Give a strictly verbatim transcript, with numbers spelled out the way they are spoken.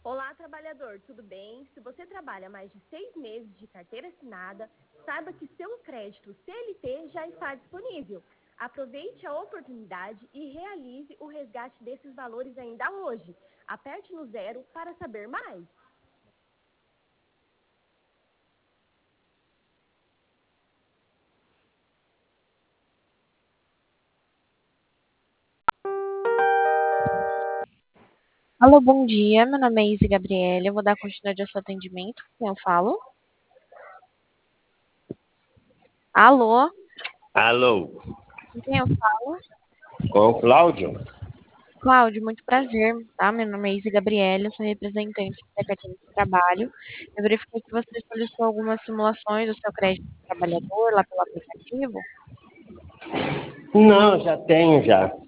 Olá, trabalhador, tudo bem? Se você trabalha mais de seis meses de carteira assinada, saiba que seu crédito C L T já está disponível. Aproveite a oportunidade e realize o resgate desses valores ainda hoje. Aperte no zero para saber mais. Alô, bom dia. Meu nome é Izzy Gabriela. Eu vou dar continuidade ao seu atendimento. Quem eu falo? Alô? Alô, Com quem eu falo? com o Cláudio? Cláudio, muito prazer, tá? Meu nome é Izzy Gabriela, eu sou representante da carteira de trabalho. Eu verifiquei que você solicitou algumas simulações do seu crédito de trabalhador lá pelo aplicativo. Não, já tenho já.